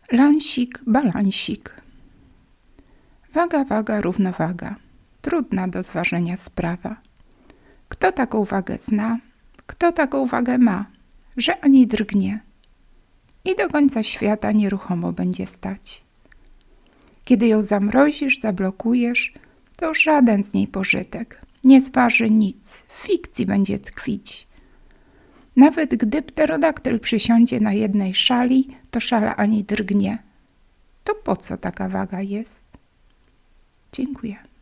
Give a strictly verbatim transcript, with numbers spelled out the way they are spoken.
Lansik, balansik. Waga, waga, równowaga. Trudna do zważenia sprawa. Kto taką wagę zna, kto taką wagę ma, że ani drgnie i do końca świata nieruchomo będzie stać. Kiedy ją zamrozisz, zablokujesz, to już żaden z niej pożytek nie zważy nic, w fikcji będzie tkwić. Nawet gdy pterodaktyl przysiądzie na jednej szali, to szala ani drgnie. To po co taka waga jest? Dziękuję.